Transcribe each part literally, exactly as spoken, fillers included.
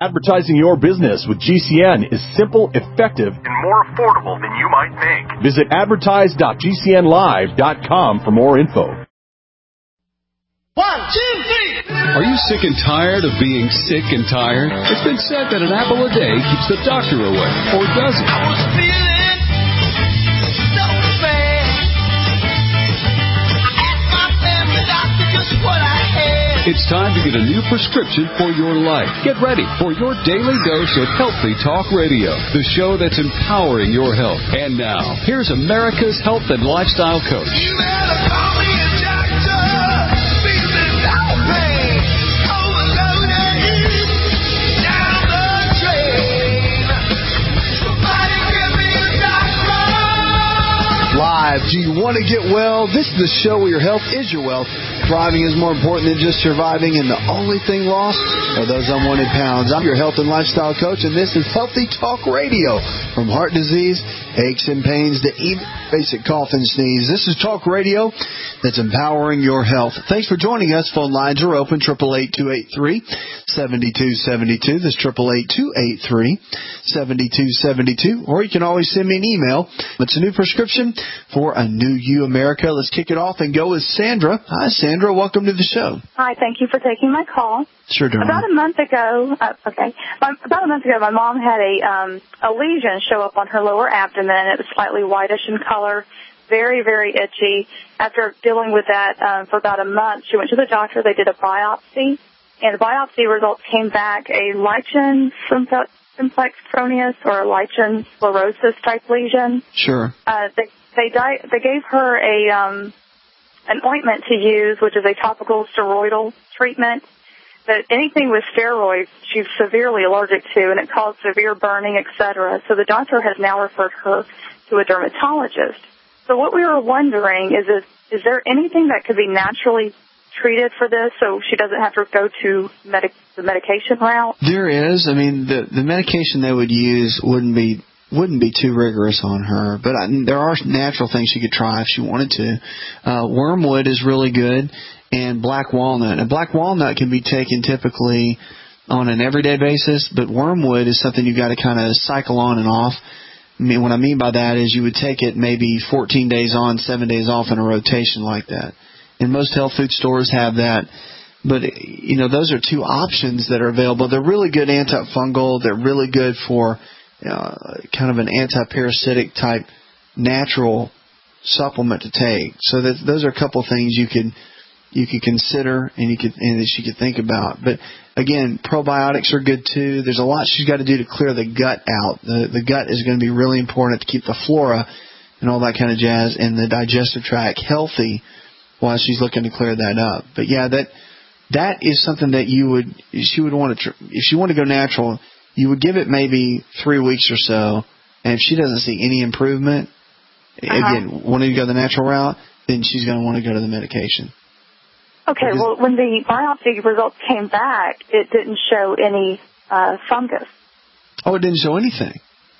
Advertising your business with G C N is simple, effective, and more affordable than you might think. Visit advertise dot g c n live dot com for more info. One, two, three. Are you sick and tired of being sick and tired? It's been said that an apple a day keeps the doctor away, or does it? I was feeling so bad. I asked my family doctor just what I had. It's time to get a new prescription for your life. Get ready for your daily dose of Healthy Talk Radio, the show that's empowering your health. And now, here's America's health and lifestyle coach. You better call me a doctor. Feeling so bad. Overloaded. Down the drain. Somebody give me a doctor. Live. Do you want to get well? This is the show where your health is your wealth. Thriving is more important than just surviving, and the only thing lost are those unwanted pounds. I'm your health and lifestyle coach, and this is Healthy Talk Radio. From heart disease, aches and pains, to even basic cough and sneeze. This is Talk Radio that's empowering your health. Thanks for joining us. Phone lines are open, eight eight eight, two eight three, seven two seven two. That's eight eight eight, two eight three, seven two seven two. Or you can always send me an email. It's a new prescription for a new you, America. Let's kick it off and go with Sandra. Hi, Sandra. Sandra, welcome to the show. Hi, thank you for taking my call. Sure, darling. About a month ago, uh, okay, about a month ago, my mom had a um, a lesion show up on her lower abdomen. It was slightly whitish in color, very, very itchy. After dealing with that um, for about a month, she went to the doctor. They did a biopsy, and the biopsy results came back a lichen simplex pronius or a lichen sclerosis type lesion. Sure. Uh, they they, di- they gave her a um, an ointment to use, which is a topical steroidal treatment. But anything with steroids, she's severely allergic to, and it caused severe burning, et cetera. So the doctor has now referred her to a dermatologist. So what we were wondering is, is, is there anything that could be naturally treated for this so she doesn't have to go to medic- the medication route? There is. I mean, the, the medication they would use wouldn't be wouldn't be too rigorous on her, but I, there are natural things she could try if she wanted to. Uh, wormwood is really good, and black walnut. And black walnut can be taken typically on an everyday basis, but wormwood is something you've got to kind of cycle on and off. I mean, what I mean by that is you would take it maybe fourteen days on, seven days off in a rotation like that. And most health food stores have that. But, you know, those are two options that are available. They're really good antifungal. They're really good for Uh, kind of an anti-parasitic type natural supplement to take. So that those are a couple of things you could you could consider and you could and that she could think about. But again, probiotics are good too. There's a lot she's got to do to clear the gut out. The the gut is going to be really important to keep the flora and all that kind of jazz and the digestive tract healthy while she's looking to clear that up. But yeah, that that is something that you would she would want to tr- if she wanted to go natural. You would give it maybe three weeks or so, and if she doesn't see any improvement, uh-huh. again, wanting to go the natural route, then she's going to want to go to the medication. Okay, because, well, when the biopsy results came back, it didn't show any uh, fungus. Oh, it didn't show anything?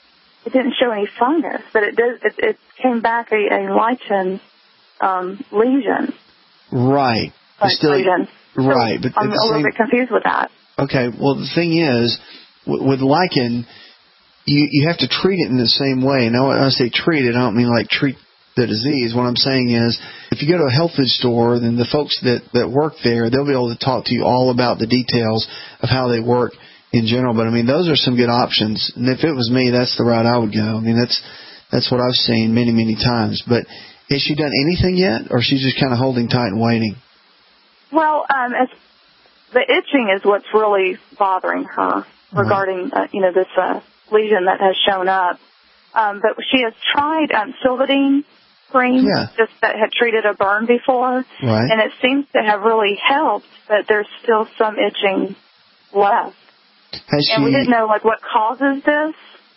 It didn't show any fungus, but it did. It, it came back a, a lichen um, lesion. Right. Like still, lesion. Right. So but I'm a little same, bit confused with that. Okay, well, the thing is, with lichen, you you have to treat it in the same way. Now, when I say treat it, I don't mean like treat the disease. What I'm saying is, if you go to a health food store, then the folks that, that work there, they'll be able to talk to you all about the details of how they work in general. But, I mean, those are some good options. And if it was me, that's the route I would go. I mean, that's that's what I've seen many, many times. But has she done anything yet, or she's just kind of holding tight and waiting? Well, um, it's, the itching is what's really bothering her. Regarding, uh, you know, this uh, lesion that has shown up. Um, but she has tried um, Silvadene cream, yeah. just that had treated a burn before. Right. And it seems to have really helped, but there's still some itching left. Has and she, we didn't know, like, what causes this.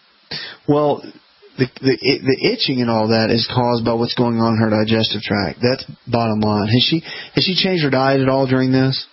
Well, the, the the itching and all that is caused by what's going on in her digestive tract. That's bottom line. Has she has she changed her diet at all during this?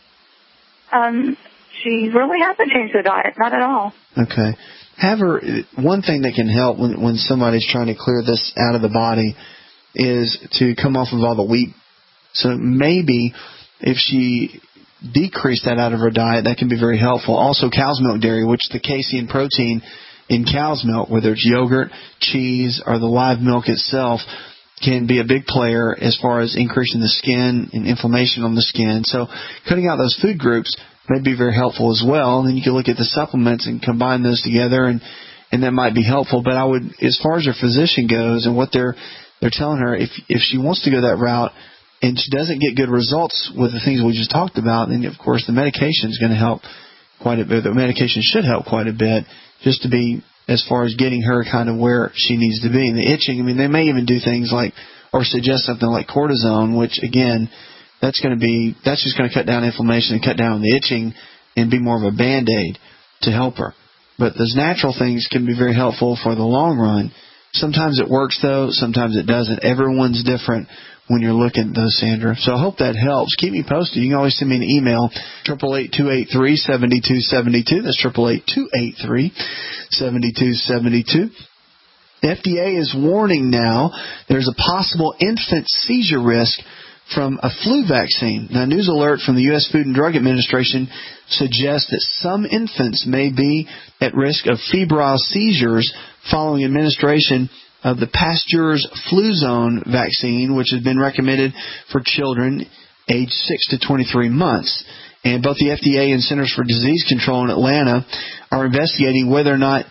Um. She really hasn't changed her diet, not at all. Okay. Have her, one thing that can help when, when somebody's trying to clear this out of the body is to come off of all the wheat. So maybe if she decrease that out of her diet, that can be very helpful. Also, cow's milk dairy, which the casein protein in cow's milk, whether it's yogurt, cheese, or the live milk itself, can be a big player as far as increasing the skin and inflammation on the skin. So cutting out those food groups may be very helpful as well. And then you can look at the supplements and combine those together, and, and that might be helpful. But I would, as far as her physician goes and what they're they're telling her, if if she wants to go that route and she doesn't get good results with the things we just talked about, then of course the medication is going to help quite a bit. The medication should help quite a bit, just to be as far as getting her kind of where she needs to be. And the itching, I mean, they may even do things like, or suggest something like cortisone, which again, that's going to be, that's just going to cut down inflammation and cut down the itching and be more of a Band-Aid to help her. But those natural things can be very helpful for the long run. Sometimes it works, though. Sometimes it doesn't. Everyone's different when you're looking at those, Sandra. So I hope that helps. Keep me posted. You can always send me an email, eight eight eight, two eight three, seven two seven two. That's eight eight eight, two eight three, seven two seven two. The F D A is warning now there's a possible infant seizure risk from a flu vaccine. Now, news alert from the U S Food and Drug Administration suggests that some infants may be at risk of febrile seizures following administration of the Pasteur's Fluzone vaccine, which has been recommended for children aged six to twenty-three months. And both the F D A and Centers for Disease Control in Atlanta are investigating whether or not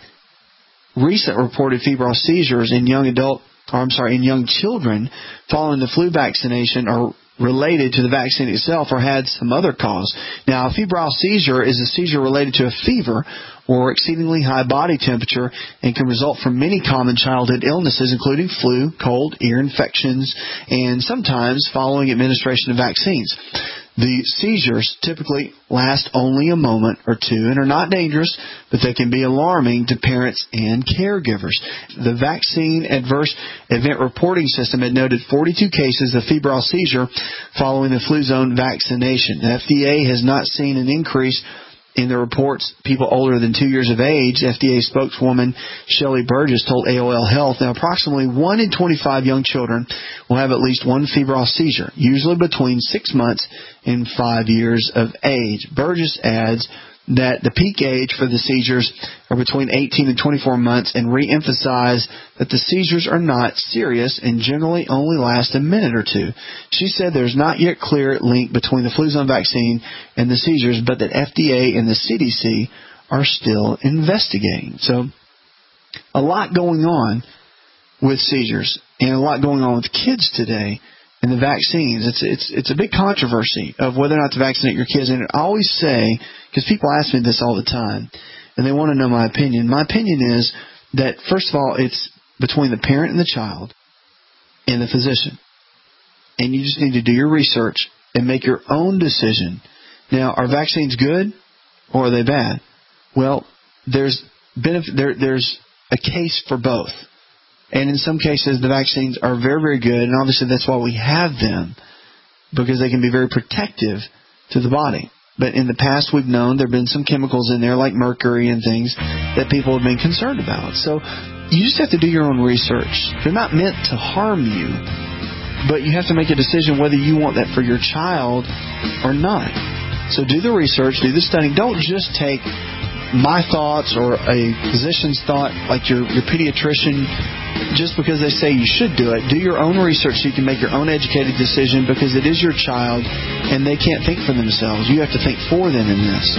recent reported febrile seizures in young adult, or I'm sorry, in young children following the flu vaccination are related to the vaccine itself or had some other cause. Now, a febrile seizure is a seizure related to a fever or exceedingly high body temperature and can result from many common childhood illnesses, including flu, cold, ear infections, and sometimes following administration of vaccines. The seizures typically last only a moment or two and are not dangerous, but they can be alarming to parents and caregivers. The Vaccine Adverse Event Reporting System had noted forty-two cases of febrile seizure following the Fluzone vaccination. The F D A has not seen an increase in the reports people older than two years of age. F D A spokeswoman Shelley Burgess told A O L Health, now approximately one in twenty-five young children will have at least one febrile seizure, usually between six months and five years of age. Burgess adds that the peak age for the seizures are between eighteen and twenty-four months and re-emphasize that the seizures are not serious and generally only last a minute or two. She said there's not yet clear link between the Fluzone vaccine and the seizures, but that F D A and the C D C are still investigating. So a lot going on with seizures and a lot going on with kids today. And the vaccines, it's it's it's a big controversy of whether or not to vaccinate your kids. And I always say, because people ask me this all the time, and they want to know my opinion. My opinion is that, first of all, it's between the parent and the child and the physician. And you just need to do your research and make your own decision. Now, are vaccines good or are they bad? Well, there's benefit, there, there's a case for both. And in some cases, the vaccines are very, very good, and obviously that's why we have them, because they can be very protective to the body. But in the past, we've known there have been some chemicals in there, like mercury and things, that people have been concerned about. So you just have to do your own research. They're not meant to harm you, but you have to make a decision whether you want that for your child or not. So do the research, do the studying. Don't just take my thoughts or a physician's thought, like your, your pediatrician, just because they say you should do it. Do your own research so you can make your own educated decision, because it is your child and they can't think for themselves. You have to think for them in this.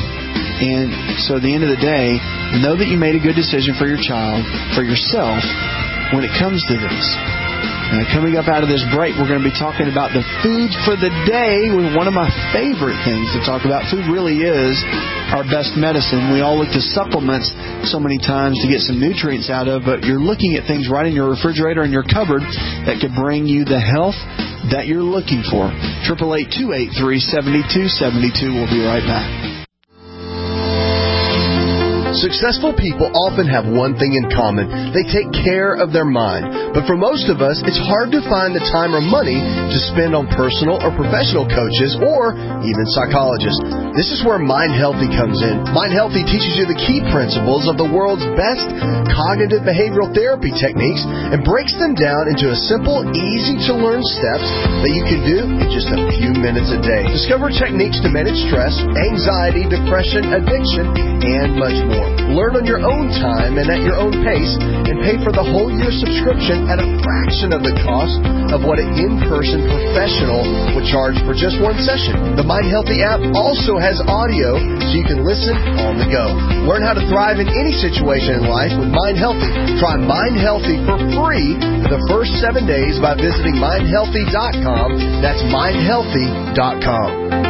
And so at the end of the day, know that you made a good decision for your child, for yourself, when it comes to this. Now, coming up out of this break, we're going to be talking about the food for the day, with one of my favorite things to talk about. Food really is our best medicine. We all look to supplements so many times to get some nutrients out of, but you're looking at things right in your refrigerator and your cupboard that could bring you the health that you're looking for. eight eight eight, two eight three, seven two seven two. We'll be right back. Successful people often have one thing in common. They take care of their mind. But for most of us, it's hard to find the time or money to spend on personal or professional coaches or even psychologists. This is where Mind Healthy comes in. Mind Healthy teaches you the key principles of the world's best cognitive behavioral therapy techniques and breaks them down into a simple, easy-to-learn steps that you can do in just a few minutes a day. Discover techniques to manage stress, anxiety, depression, addiction, and much more. Learn on your own time and at your own pace, and pay for the whole year subscription at a fraction of the cost of what an in-person professional would charge for just one session. The Mind Healthy app also has audio so you can listen on the go. Learn how to thrive in any situation in life with Mind Healthy. Try Mind Healthy for free for the first seven days by visiting mind healthy dot com. That's mind healthy dot com.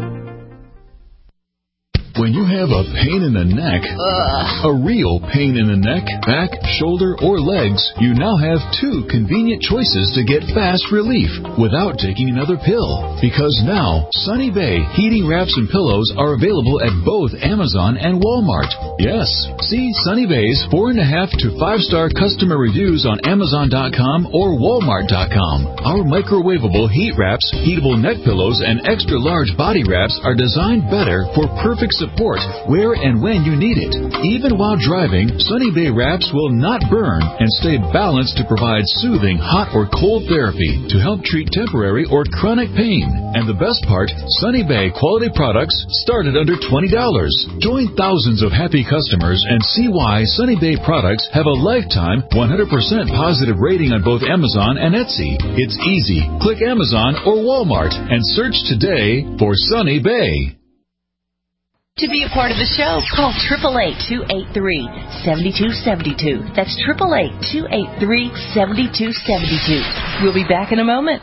When you have a pain in the neck, Ugh. a real pain in the neck, back, shoulder, or legs, you now have two convenient choices to get fast relief without taking another pill. Because now, Sunny Bay heating wraps and pillows are available at both Amazon and Walmart. Yes, see Sunny Bay's four and a half to five star customer reviews on Amazon dot com or Walmart dot com. Our microwavable heat wraps, heatable neck pillows, and extra large body wraps are designed better for perfect support. Support where and when you need it. Even while driving, Sunny Bay wraps will not burn and stay balanced to provide soothing hot or cold therapy to help treat temporary or chronic pain. And the best part, Sunny Bay quality products start at under twenty dollars. Join thousands of happy customers and see why Sunny Bay products have a lifetime one hundred percent positive rating on both Amazon and Etsy. It's easy. Click Amazon or Walmart and search today for Sunny Bay. To be a part of the show, call eight eight eight, two eight three, seven two seven two. That's eight eight eight, two eight three, seven two seven two. We'll be back in a moment.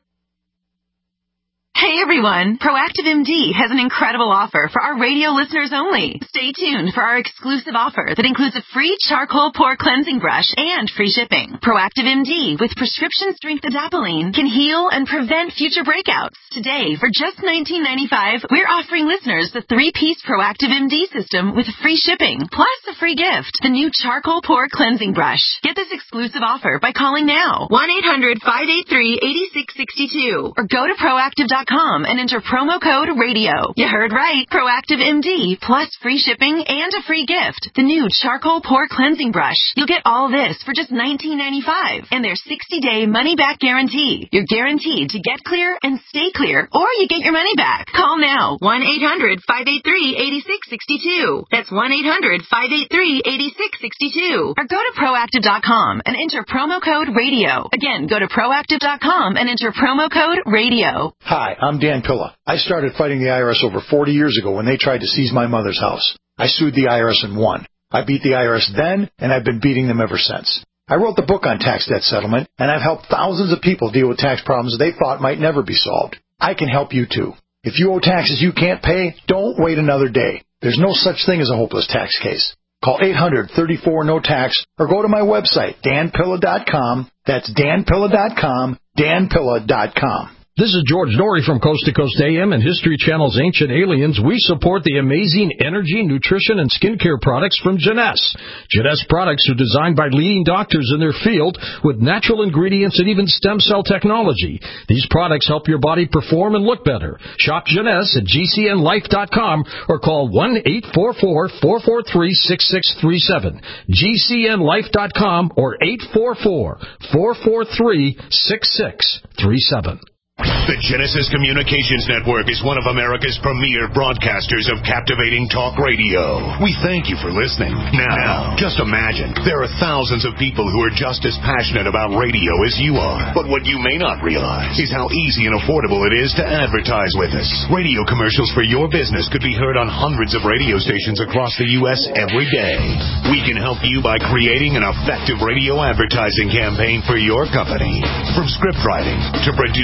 Hey everyone, Proactive M D has an incredible offer for our radio listeners only. Stay tuned for our exclusive offer that includes a free charcoal pore cleansing brush and free shipping. Proactive M D with prescription strength adapalene can heal and prevent future breakouts. Today, for just nineteen ninety-five dollars, we're offering listeners the three-piece Proactive M D system with free shipping, plus a free gift, the new charcoal pore cleansing brush. Get this exclusive offer by calling now, one eight hundred, five eight three, eight six six two, or go to proactive dot com and enter promo code radio. You heard right. Proactive M D plus free shipping and a free gift. The new charcoal pore cleansing brush. You'll get all this for just nineteen ninety-five dollars and their sixty day money back guarantee. You're guaranteed to get clear and stay clear, or you get your money back. Call now, one eight hundred, five eight three, eight six six two. That's one eight hundred, five eight three, eight six six two. Or go to proactive dot com and enter promo code radio. Again, go to proactive dot com and enter promo code radio. Hi, I'm Dan Pilla. I started fighting the I R S over forty years ago when they tried to seize my mother's house. I sued the I R S and won. I beat the I R S then, and I've been beating them ever since. I wrote the book on tax debt settlement, and I've helped thousands of people deal with tax problems they thought might never be solved. I can help you too. If you owe taxes you can't pay, don't wait another day. There's no such thing as a hopeless tax case. Call eight hundred, thirty-four, no tax or go to my website, dan pilla dot com. That's dan pilla dot com, dan pilla dot com. This is George Norrie from Coast to Coast A M and History Channel's Ancient Aliens. We support the amazing energy, nutrition, and skincare products from Jeunesse. Jeunesse products are designed by leading doctors in their field with natural ingredients and even stem cell technology. These products help your body perform and look better. Shop Jeunesse at G C N life dot com or call one eight four four, four four three, six six three seven. G C N life dot com or eight four four, four four three, six six three seven. The Genesis Communications Network is one of America's premier broadcasters of captivating talk radio. We thank you for listening. Now, just imagine, there are thousands of people who are just as passionate about radio as you are. But what you may not realize is how easy and affordable it is to advertise with us. Radio commercials for your business could be heard on hundreds of radio stations across the U S every day. We can help you by creating an effective radio advertising campaign for your company. From script writing to producing your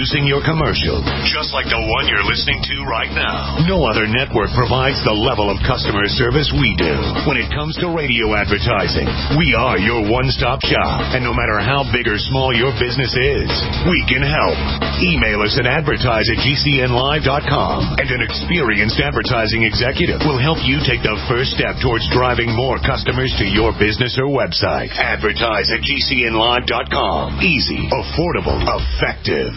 commercial, just like the one you're listening to right now. No other network provides the level of customer service we do. When it comes to radio advertising, we are your one-stop shop. And no matter how big or small your business is, we can help. Email us at advertise at G C N live dot com, and an experienced advertising executive will help you take the first step towards driving more customers to your business or website. Advertise at G C N live dot com. Easy, affordable, effective.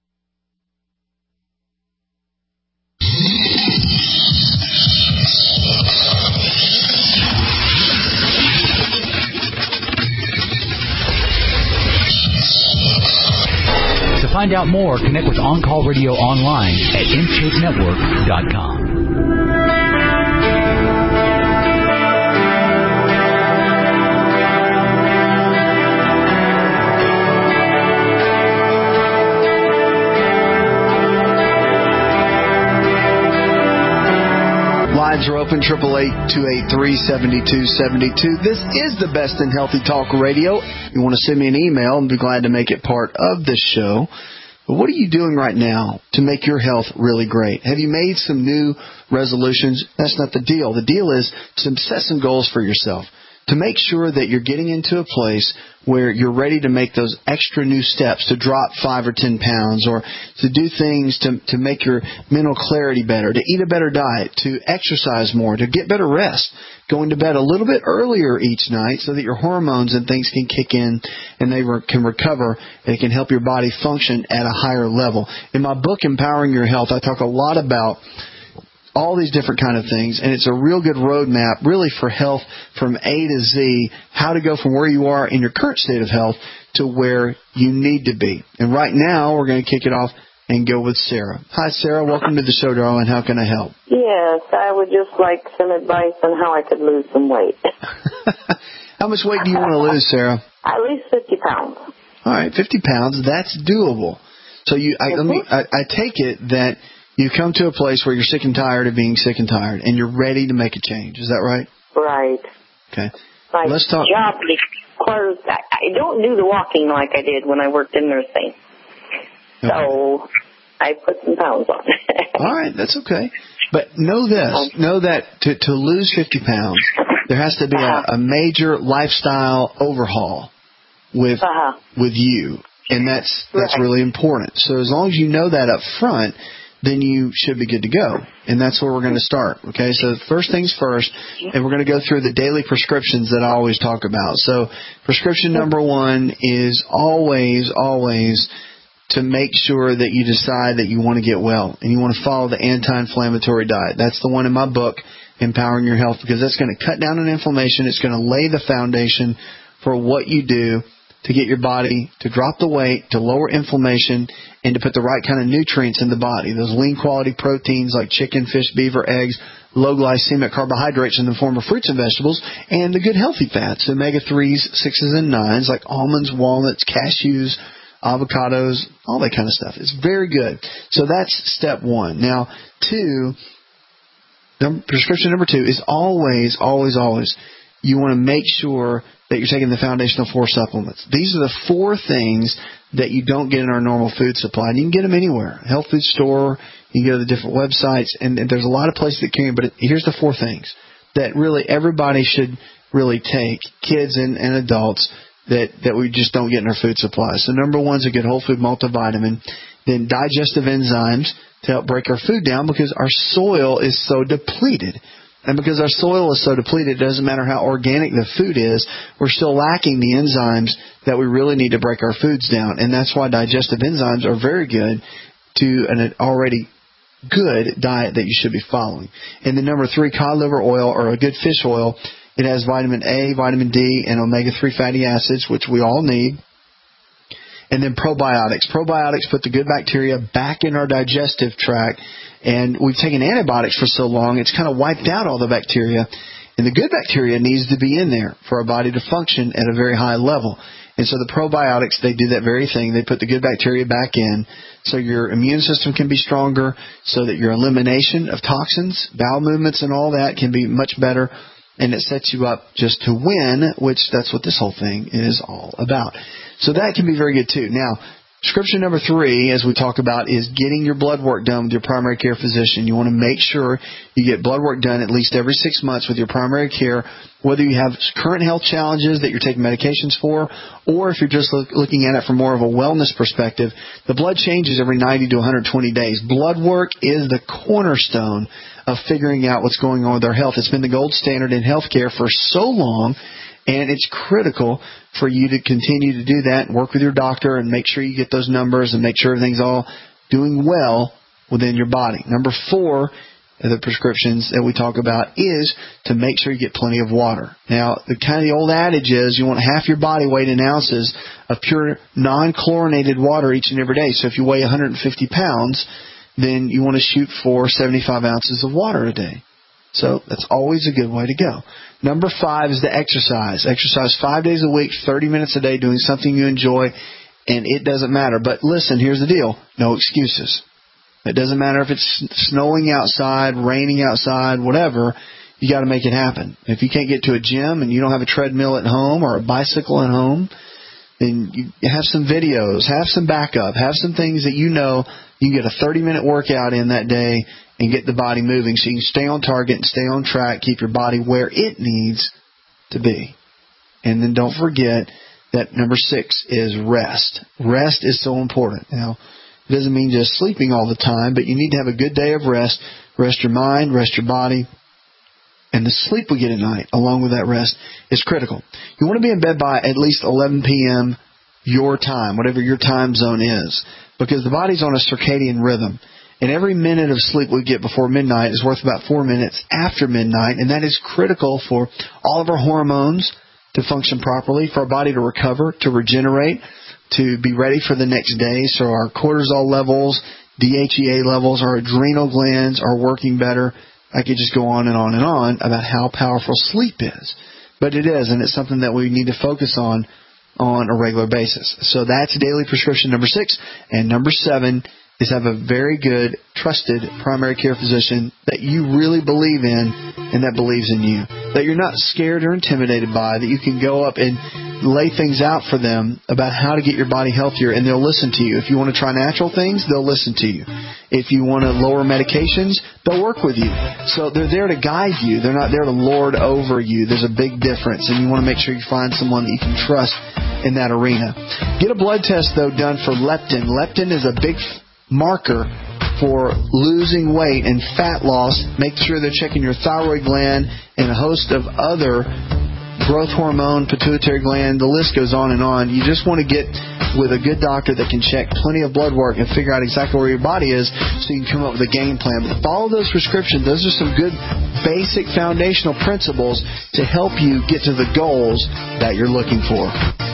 To find out more, connect with On Call Radio online at intake network dot com. Lines are open, eight eight eight, two eight three, seven two seven two. This is the best in healthy talk radio. You want to send me an email, and be glad to make it part of this show. But what are you doing right now to make your health really great? Have you made some new resolutions? That's not the deal. The deal is to set some goals for yourself, to make sure that you're getting into a place where you're ready to make those extra new steps, to drop five or ten pounds, or to do things to, to make your mental clarity better, to eat a better diet, to exercise more, to get better rest, going to bed a little bit earlier each night so that your hormones and things can kick in and they re- can recover, and it can help your body function at a higher level. In my book, Empowering Your Health, I talk a lot about all these different kind of things, and it's a real good roadmap really for health from A to Z, how to go from where you are in your current state of health to where you need to be. And right now, we're going to kick it off and go with Sarah. Hi, Sarah. Welcome to the show, darling. How can I help? Yes, I would just like some advice on how I could lose some weight. How much weight do you want to lose, Sarah? At least fifty pounds. All right, fifty pounds. That's doable. So you, I, let me, I, I take it that you come to a place where you're sick and tired of being sick and tired, and you're ready to make a change. Is that right? Right. Okay. My Let's talk. job requires, I don't do the walking like I did when I worked in nursing. Okay. So I put some pounds on. All right, that's okay. But know this, know that to, to lose fifty pounds, there has to be uh-huh. a, a major lifestyle overhaul with uh-huh. with you, and that's that's right. really important. So as long as you know that up front, then you should be good to go. And that's where we're going to start. Okay, so first things first, and we're going to go through the daily prescriptions that I always talk about. So prescription number one is always, always to make sure that you decide that you want to get well and you want to follow the anti-inflammatory diet. That's the one in my book, Empowering Your Health, because that's going to cut down on inflammation. It's going to lay the foundation for what you do to get your body to drop the weight, to lower inflammation, and to put the right kind of nutrients in the body. Those lean quality proteins like chicken, fish, beaver, eggs, low glycemic carbohydrates in the form of fruits and vegetables, and the good healthy fats, omega threes, sixes, and nines like almonds, walnuts, cashews, avocados, all that kind of stuff. It's very good. So that's step one. Now, two, prescription number two is always, always, always, you want to make sure that you're taking the foundational four supplements. These are the four things that you don't get in our normal food supply. And you can get them anywhere. Health food store, you can go to the different websites, and, and there's a lot of places that carry them. But it, here's the four things that really everybody should really take, kids and, and adults, that, that we just don't get in our food supply. So number one is a good whole food multivitamin. Then digestive enzymes to help break our food down because our soil is so depleted. And because our soil is so depleted, it doesn't matter how organic the food is, we're still lacking the enzymes that we really need to break our foods down. And that's why digestive enzymes are very good to an already good diet that you should be following. And then number three, cod liver oil or a good fish oil. It has vitamin A, vitamin D, and omega three fatty acids, which we all need. And then probiotics. Probiotics put the good bacteria back in our digestive tract. And we've taken antibiotics for so long, it's kind of wiped out all the bacteria. And the good bacteria needs to be in there for our body to function at a very high level. And so the probiotics, they do that very thing. They put the good bacteria back in so your immune system can be stronger, so that your elimination of toxins, bowel movements, and all that can be much better. And it sets you up just to win, which that's what this whole thing is all about. So that can be very good too. Now, Prescription number three, as we talk about, is getting your blood work done with your primary care physician. You want to make sure you get blood work done at least every six months with your primary care, whether you have current health challenges that you're taking medications for, or if you're just look, looking at it from more of a wellness perspective. The blood changes every ninety to one hundred twenty days. Blood work is the cornerstone of figuring out what's going on with our health. It's been the gold standard in healthcare for so long, and it's critical for you to continue to do that and work with your doctor and make sure you get those numbers and make sure everything's all doing well within your body. Number four of the prescriptions that we talk about is to make sure you get plenty of water. Now, the kind of the old adage is you want half your body weight in ounces of pure non-chlorinated water each and every day. So if you weigh one hundred fifty pounds, then you want to shoot for seventy-five ounces of water a day. So that's always a good way to go. Number five is the exercise. Exercise five days a week, thirty minutes a day, doing something you enjoy, and it doesn't matter. But listen, here's the deal. No excuses. It doesn't matter if it's snowing outside, raining outside, whatever. You got to make it happen. If you can't get to a gym and you don't have a treadmill at home or a bicycle at home, then you have some videos, have some backup, have some things that you know you can get a thirty-minute workout in that day and get the body moving so you can stay on target and stay on track, keep your body where it needs to be. And then don't forget that number six is rest. Rest is so important. Now, it doesn't mean just sleeping all the time, but you need to have a good day of rest. Rest your mind, rest your body. And the sleep we get at night, along with that rest, is critical. You want to be in bed by at least eleven p.m. your time, whatever your time zone is, because the body's on a circadian rhythm. And every minute of sleep we get before midnight is worth about four minutes after midnight, and that is critical for all of our hormones to function properly, for our body to recover, to regenerate, to be ready for the next day. So our cortisol levels, D H E A levels, our adrenal glands are working better. I could just go on and on and on about how powerful sleep is. But it is, and it's something that we need to focus on on a regular basis. So that's daily prescription number six. And number seven is have a very good, trusted primary care physician that you really believe in and that believes in you, that you're not scared or intimidated by, that you can go up and lay things out for them about how to get your body healthier, and they'll listen to you. If you want to try natural things, they'll listen to you. If you want to lower medications, they'll work with you. So they're there to guide you. They're not there to lord over you. There's a big difference, and you want to make sure you find someone that you can trust in that arena. Get a blood test, though, done for leptin. Leptin is a big marker for losing weight and fat loss. Make sure they're checking your thyroid gland and a host of other growth hormone, pituitary gland, the list goes on and on. You just want to get with a good doctor that can check plenty of blood work and figure out exactly where your body is so you can come up with a game plan. But follow those prescriptions. Those are some good basic foundational principles to help you get to the goals that you're looking for.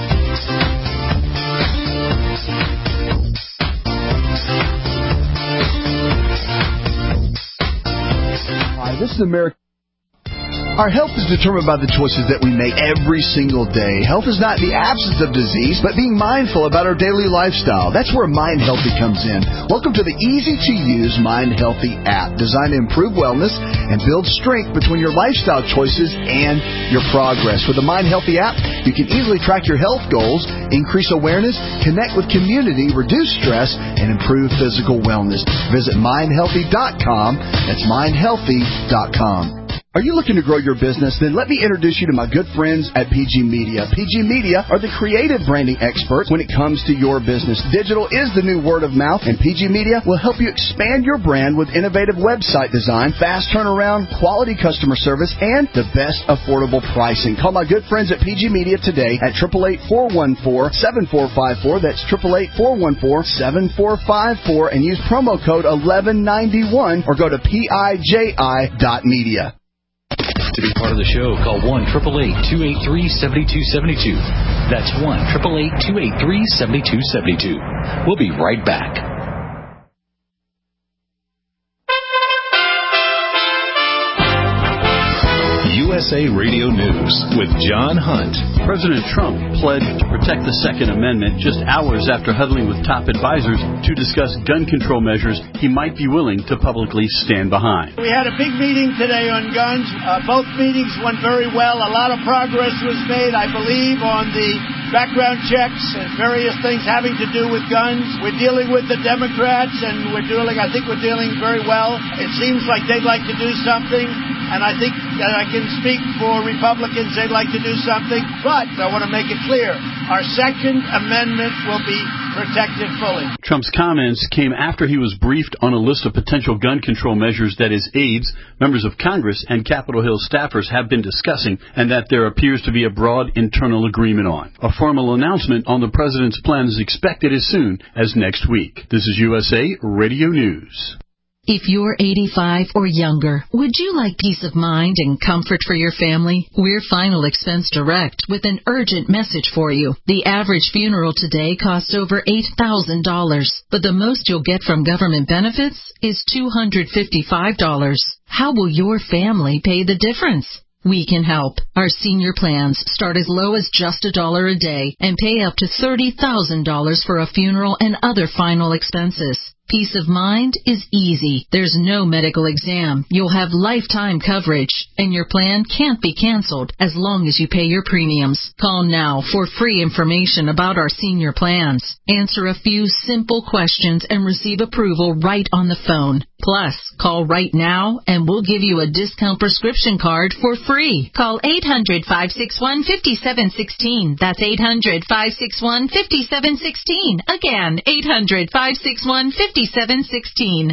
Hi, this is America. Our health is determined by the choices that we make every single day. Health is not the absence of disease, but being mindful about our daily lifestyle. That's where Mind Healthy comes in. Welcome to the easy-to-use Mind Healthy app, designed to improve wellness and build strength between your lifestyle choices and your progress. With the Mind Healthy app, you can easily track your health goals, increase awareness, connect with community, reduce stress, and improve physical wellness. Visit mind healthy dot com. That's mind healthy dot com. Are you looking to grow your business? Then let me introduce you to my good friends at P G Media. P G Media are the creative branding experts when it comes to your business. Digital is the new word of mouth, and P G Media will help you expand your brand with innovative website design, fast turnaround, quality customer service, and the best affordable pricing. Call my good friends at P G Media today at eight eight eight, four one four, seven four five four. That's eight eight eight, four one four, seven four five four, and use promo code eleven ninety-one or go to P I J I dot media. To be part of the show, call one eight eight eight, two eight three, seven two seven two. That's one eight eight eight, two eight three, seven two seven two. We'll be right back. U S A Radio News with John Hunt. President Trump pledged to protect the Second Amendment just hours after huddling with top advisors to discuss gun control measures he might be willing to publicly stand behind. We had a big meeting today on guns. Uh, both meetings went very well. A lot of progress was made, I believe, on the background checks and various things having to do with guns. We're dealing with the Democrats, and we're dealing, I think we're dealing very well. It seems like they'd like to do something, and I think that I can speak for Republicans. They'd like to do something, but I want to make it clear, our Second Amendment will be protected fully. Trump's comments came after he was briefed on a list of potential gun control measures that his aides, members of Congress, and Capitol Hill staffers have been discussing, and that there appears to be a broad internal agreement on. A formal announcement on the president's plan is expected as soon as next week. This is U S A Radio News. If you're eighty-five or younger, would you like peace of mind and comfort for your family? We're Final Expense Direct with an urgent message for you. The average funeral today costs over eight thousand dollars, but the most you'll get from government benefits is two hundred fifty-five dollars. How will your family pay the difference? We can help. Our senior plans start as low as just a dollar a day and pay up to thirty thousand dollars for a funeral and other final expenses. Peace of mind is easy. There's no medical exam. You'll have lifetime coverage, and your plan can't be canceled as long as you pay your premiums. Call now for free information about our senior plans. Answer a few simple questions and receive approval right on the phone. Plus, call right now and we'll give you a discount prescription card for free. Call eight hundred, five six one, five seven one six. That's eight hundred, five six one, five seven one six. Again, eight hundred, five six one, five seven one six.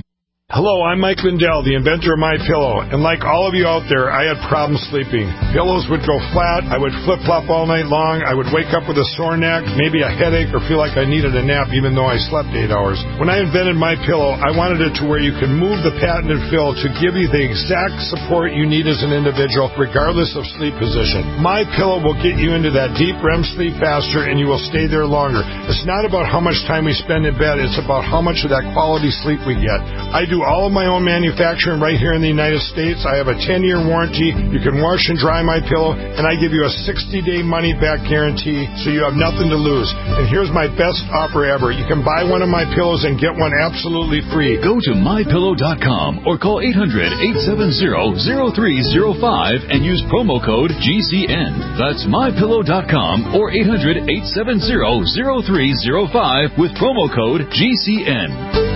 Hello, I'm Mike Lindell, the inventor of MyPillow, and like all of you out there, I had problems sleeping. Pillows would go flat, I would flip-flop all night long, I would wake up with a sore neck, maybe a headache, or feel like I needed a nap even though I slept eight hours. When I invented MyPillow, I wanted it to where you can move the patented fill to give you the exact support you need as an individual, regardless of sleep position. MyPillow will get you into that deep R E M sleep faster, and you will stay there longer. It's not about how much time we spend in bed, it's about how much of that quality sleep we get. I do all of my own manufacturing right here in the United States. I have a ten-year warranty. You can wash and dry my pillow, and I give you a sixty-day money-back guarantee, so you have nothing to lose. And here's my best offer ever. You can buy one of my pillows and get one absolutely free. Go to my pillow dot com or call eight hundred, eight seven zero, zero three zero five and use promo code G C N. That's my pillow dot com or eight hundred, eight seven zero, zero three zero five with promo code G C N.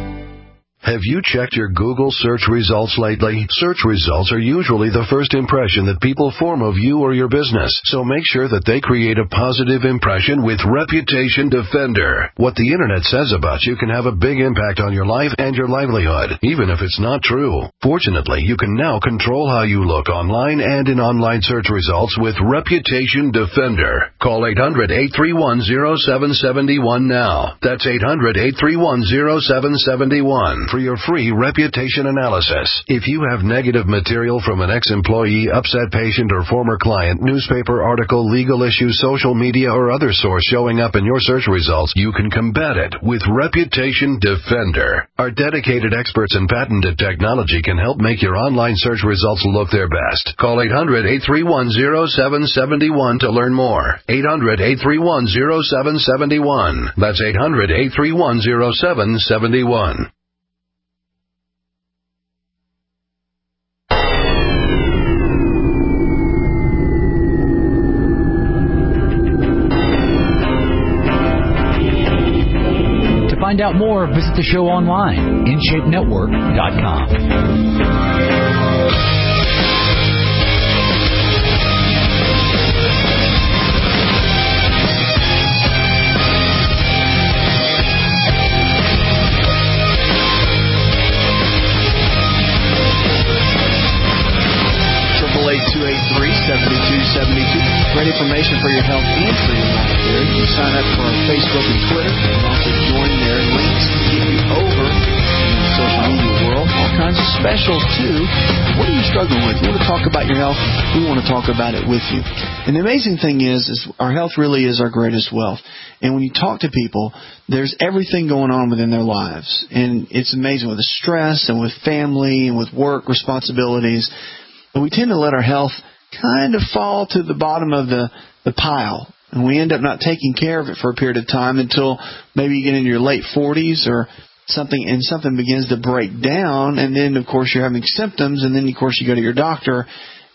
Have you checked your Google search results lately? Search results are usually the first impression that people form of you or your business, so make sure that they create a positive impression with Reputation Defender. What the internet says about you can have a big impact on your life and your livelihood, even if it's not true. Fortunately, you can now control how you look online and in online search results with Reputation Defender. Call eight hundred, eight three one, zero seven seven one now. That's eight hundred, eight three one, zero seven seven one. For your free reputation analysis. If you have negative material from an ex-employee, upset patient, or former client, newspaper article, legal issue, social media, or other source showing up in your search results, you can combat it with Reputation Defender. Our dedicated experts in patented technology can help make your online search results look their best. Call eight hundred, eight three one, zero seven seven one to learn more. eight hundred, eight three one, zero seven seven one. That's eight hundred, eight three one, zero seven seven one. To find out more, visit the show online, in shape network dot com. two eight three, seven two seven two. Great information for your health and for your life there. You can sign up for our Facebook and Twitter. You can also join there. Links to get you over in the social media world. All kinds of specials, too. What are you struggling with? You want to talk about your health? We want to talk about it with you. And the amazing thing is, is our health really is our greatest wealth. And when you talk to people, there's everything going on within their lives. And it's amazing with the stress and with family and with work responsibilities. But we tend to let our health kind of fall to the bottom of the, the pile. And we end up not taking care of it for a period of time until maybe you get into your late forties or something, and something begins to break down. And then, of course, you're having symptoms. And then, of course, you go to your doctor.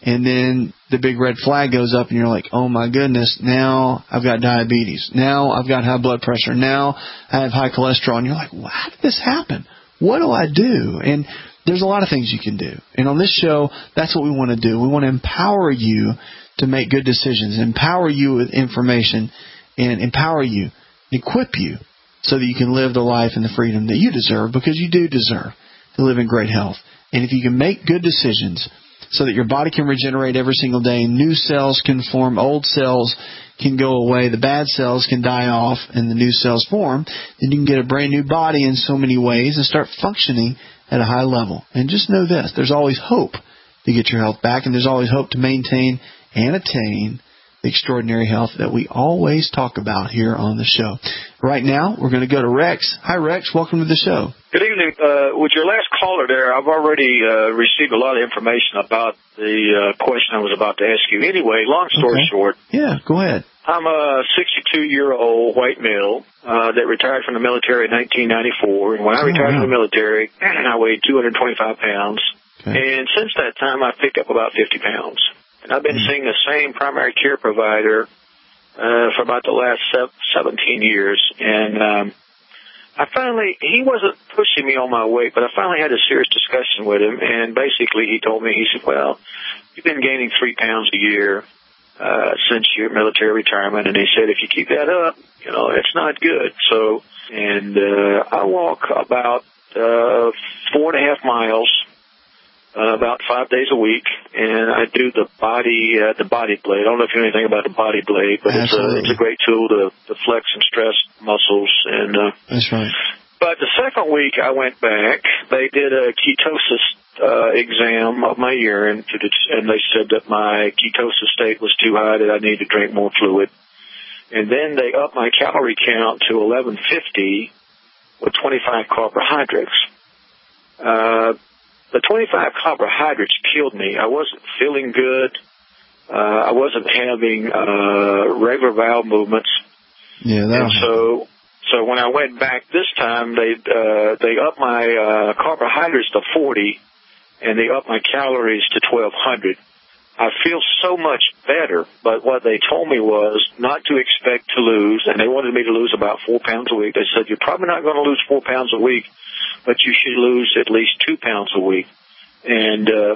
And then the big red flag goes up and you're like, oh my goodness, now I've got diabetes. Now I've got high blood pressure. Now I have high cholesterol. And you're like, well, how did this happen? What do I do? And there's a lot of things you can do. And on this show, that's what we want to do. We want to empower you to make good decisions, empower you with information, and empower you, equip you so that you can live the life and the freedom that you deserve, because you do deserve to live in great health. And if you can make good decisions so that your body can regenerate every single day, new cells can form, old cells can go away, the bad cells can die off, and the new cells form, then you can get a brand new body in so many ways and start functioning at a high level. And just know this, there's always hope to get your health back, and there's always hope to maintain and attain the extraordinary health that we always talk about here on the show. Right now, we're going to go to Rex. Hi, Rex. Welcome to the show. Good evening. Uh, with your last caller there, I've already uh, received a lot of information about the uh, question I was about to ask you. Anyway, long story Okay. short, Yeah, go ahead. I'm a sixty-two-year-old white male uh, that retired from the military in nineteen ninety-four. And when I Oh, retired wow. from the military, I weighed two hundred twenty-five pounds. Okay. And since that time, I've picked up about fifty pounds. And I've been Mm. seeing the same primary care provider uh, for about the last seventeen years. And um, I finally, he wasn't pushing me on my weight, but I finally had a serious discussion with him. And basically he told me, he said, well, you've been gaining three pounds a year uh, since your military retirement. And he said, if you keep that up, you know, it's not good. So, and uh, I walk about uh, four and a half miles Uh, about five days a week, and I do the body uh, the body blade. I don't know if you know anything about the body blade, but it's a, it's a great tool to, to flex and stress muscles. And uh, That's right. but the second week I went back, they did a ketosis uh, exam of my urine, to det- and they said that my ketosis state was too high, that I needed to drink more fluid. And then they upped my calorie count to eleven fifty with twenty-five carbohydrates. Uh, The twenty-five carbohydrates killed me. I wasn't feeling good. Uh, I wasn't having uh, regular bowel movements. Yeah, that. And so, so when I went back this time, they uh, they upped my uh, carbohydrates to forty, and they upped my calories to twelve hundred. I feel so much better, but what they told me was not to expect to lose, and they wanted me to lose about four pounds a week. They said, you're probably not going to lose four pounds a week, but you should lose at least two pounds a week. And uh,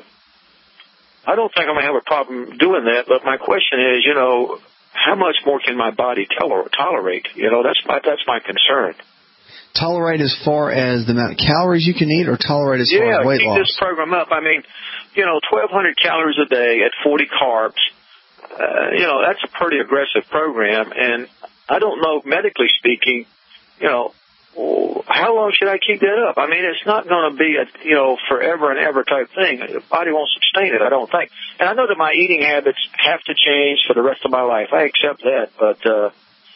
I don't think I'm going to have a problem doing that, but my question is, you know, how much more can my body toler- tolerate? You know, that's my that's my concern. Tolerate as far as the amount of calories you can eat, or tolerate as far Yeah, as weight keep loss? this program up. I mean, you know, twelve hundred calories a day at forty carbs, uh, you know, that's a pretty aggressive program. And I don't know, medically speaking, you know, how long should I keep that up? I mean, it's not going to be a, you know, forever and ever type thing. The body won't sustain it, I don't think. And I know that my eating habits have to change for the rest of my life. I accept that. But, uh,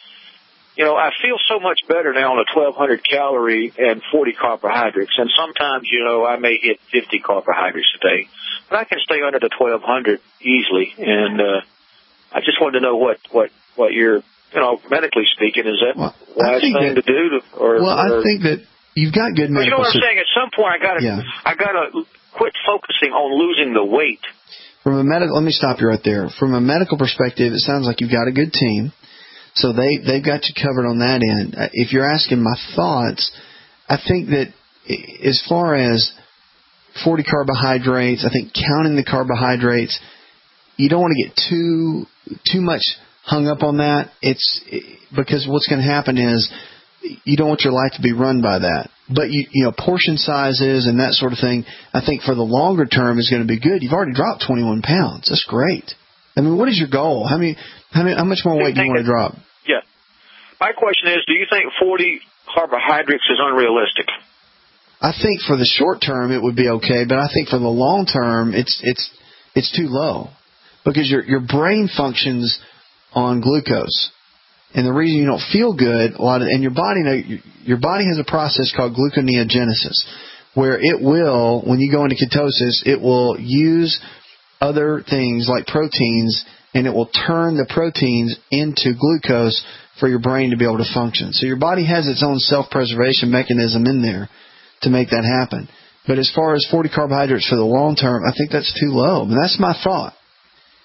you know, I feel so much better now on a twelve hundred calorie and forty carbohydrates. And sometimes, you know, I may hit fifty carbohydrates a day. But I can stay under the twelve hundred easily. And uh, I just wanted to know what, what, what your... You know, medically speaking, is that well, wise thing that, to do? To, or, well, I or, think that you've got good medical... You know what I'm saying? At some point, I got to, yeah. I got to quit focusing on losing the weight. From a medical, let me stop you right there. From a medical perspective, it sounds like you've got a good team, so they they've got you covered on that end. If you're asking my thoughts, I think that as far as forty carbohydrates, I think counting the carbohydrates, you don't want to get too too much hung up on that. It's because what's going to happen is you don't want your life to be run by that. But you, you know, portion sizes and that sort of thing, I think for the longer term is going to be good. You've already dropped twenty-one pounds. That's great. I mean, what is your goal? How many, how many, how much more weight do you want to drop? Yeah. My question is, do you think forty carbohydrates is unrealistic? I think for the short term it would be okay, but I think for the long term it's it's it's too low because your your brain functions on glucose, and the reason you don't feel good a lot of, and your body your body has a process called gluconeogenesis, where it will, when you go into ketosis, it will use other things like proteins, and it will turn the proteins into glucose for your brain to be able to function. So your body has its own self-preservation mechanism in there to make that happen. But as far as forty carbohydrates for the long term, I think that's too low. I mean, that's my thought.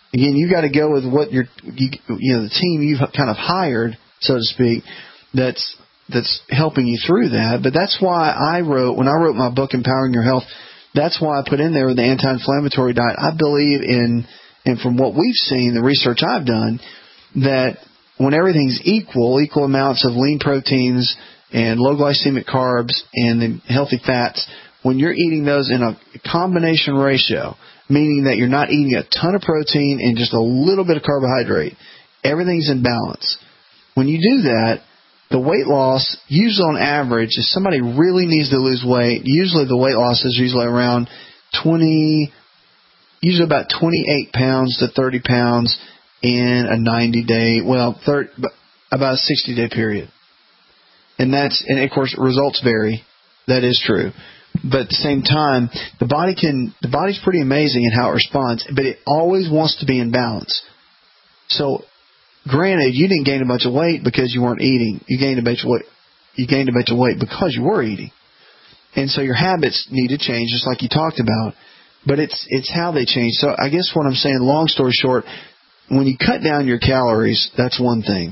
again, you got to go with what you're, you, you know, the team you've kind of hired, so to speak, that's that's helping you through that. But that's why I wrote, when I wrote my book, Empowering Your Health, that's why I put in there the anti-inflammatory diet. I believe in, and from what we've seen, the research I've done, that when everything's equal, equal amounts of lean proteins and low glycemic carbs and the healthy fats, when you're eating those in a combination ratio, meaning that you're not eating a ton of protein and just a little bit of carbohydrate, everything's in balance. When you do that, the weight loss, usually on average, if somebody really needs to lose weight, usually the weight loss is usually around twenty, usually about twenty-eight pounds to thirty pounds in a ninety-day, well, thirty, about a sixty-day period. And that's, and of course, results vary. That is true. But at the same time, the body can, the body's pretty amazing in how it responds, but it always wants to be in balance. So, granted, you didn't gain a bunch of weight because you weren't eating. You gained a bunch of weight. You gained a bunch of weight because you were eating, and so your habits need to change, just like you talked about. But it's it's how they change. So I guess what I'm saying, long story short, when you cut down your calories, that's one thing.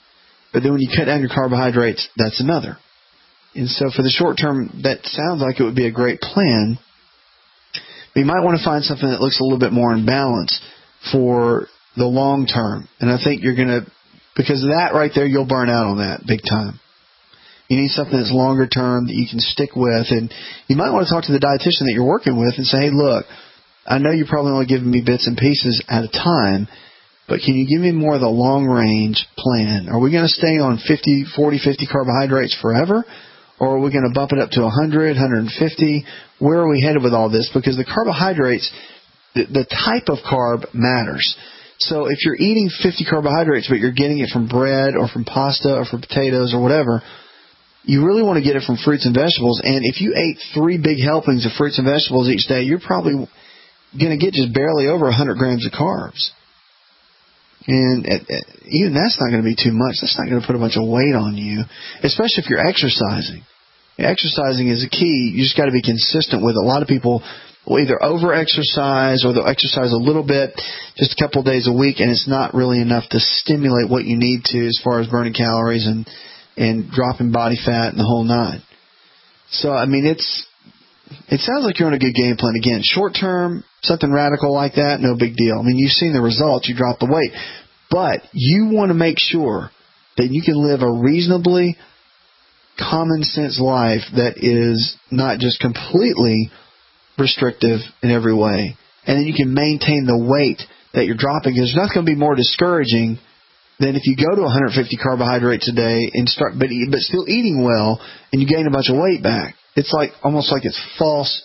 But then when you cut down your carbohydrates, that's another. And so for the short term, that sounds like it would be a great plan. But you might want to find something that looks a little bit more in balance for the long term. And I think you're going to, because of that right there, you'll burn out on that big time. You need something that's longer term that you can stick with. And you might want to talk to the dietitian that you're working with and say, hey, look, I know you're probably only giving me bits and pieces at a time, but can you give me more of the long range plan? Are we going to stay on fifty, forty, fifty carbohydrates forever? Or are we going to bump it up to one hundred, one fifty? Where are we headed with all this? Because the carbohydrates, the, the type of carb matters. So if you're eating fifty carbohydrates, but you're getting it from bread or from pasta or from potatoes or whatever, you really want to get it from fruits and vegetables. And if you ate three big helpings of fruits and vegetables each day, you're probably going to get just barely over one hundred grams of carbs. And even that's not going to be too much. That's not going to put a bunch of weight on you, especially if you're exercising. Exercising is a key. You just got to be consistent with it. A lot of people will either over-exercise or they'll exercise a little bit, just a couple of days a week, and it's not really enough to stimulate what you need to as far as burning calories and, and dropping body fat and the whole nine. So, I mean, it's it sounds like you're on a good game plan. Again, short-term, something radical like that, no big deal. I mean, you've seen the results. You dropped the weight. But you want to make sure that you can live a reasonably common-sense life that is not just completely restrictive in every way. And then you can maintain the weight that you're dropping. There's nothing going to be more discouraging than if you go to one hundred fifty carbohydrates a day and start, but, but still eating well, and you gain a bunch of weight back. It's like almost like it's false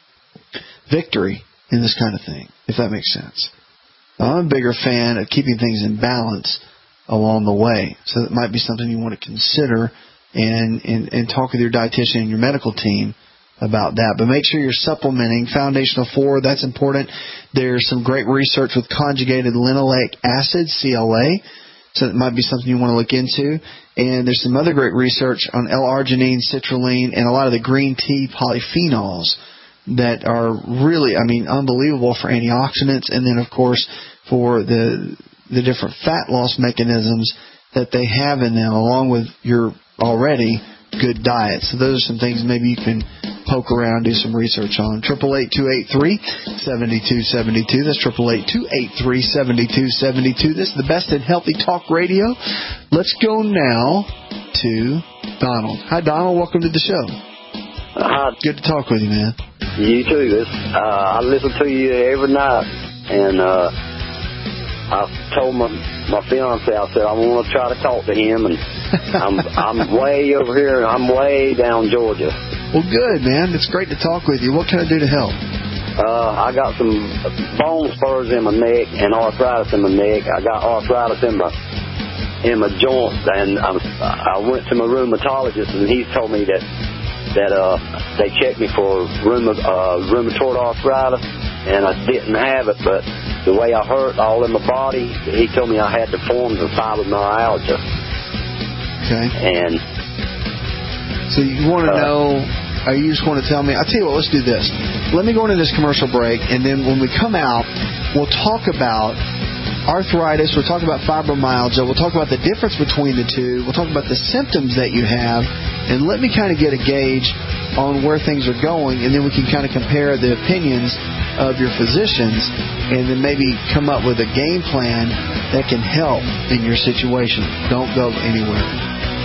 victory in this kind of thing, if that makes sense. I'm a bigger fan of keeping things in balance along the way. So that might be something you want to consider and, and, and talk with your dietitian and your medical team about that. But make sure you're supplementing. Foundational four, that's important. There's some great research with conjugated linoleic acid, C L A. So that might be something you want to look into. And there's some other great research on L-arginine, citrulline, and a lot of the green tea polyphenols that are really, I mean, unbelievable for antioxidants, and then, of course, for the the different fat loss mechanisms that they have in them, along with your already good diet. So those are some things maybe you can poke around, do some research on. eight eight eight, two eight three, seven two seven two. That's eight eight eight, two eight three, seven two seven two. This is the best in healthy talk radio. Let's go now to Donald. Hi, Donald. Welcome to the show. Uh, Good to talk with you, man. You too. This, uh, I listen to you every night, and uh, I told my my fiance, I said I want to try to talk to him, and I'm I'm way over here, and I'm way down Georgia. Well, good, man. It's great to talk with you. What can I do to help? Uh, I got some bone spurs in my neck and arthritis in my neck. I got arthritis in my in my joints, and I, I went to my rheumatologist, and he told me that that uh, they checked me for rheuma, uh, rheumatoid arthritis, and I didn't have it, but the way I hurt all in my body, he told me I had the forms of fibromyalgia. Okay. And so you want to uh, know, or you just want to tell me, I'll tell you what, let's do this. Let me go into this commercial break, and then when we come out, we'll talk about arthritis, we'll talk about fibromyalgia, we'll talk about the difference between the two, we'll talk about the symptoms that you have, and let me kind of get a gauge on where things are going, and then we can kind of compare the opinions of your physicians and then maybe come up with a game plan that can help in your situation. Don't go anywhere.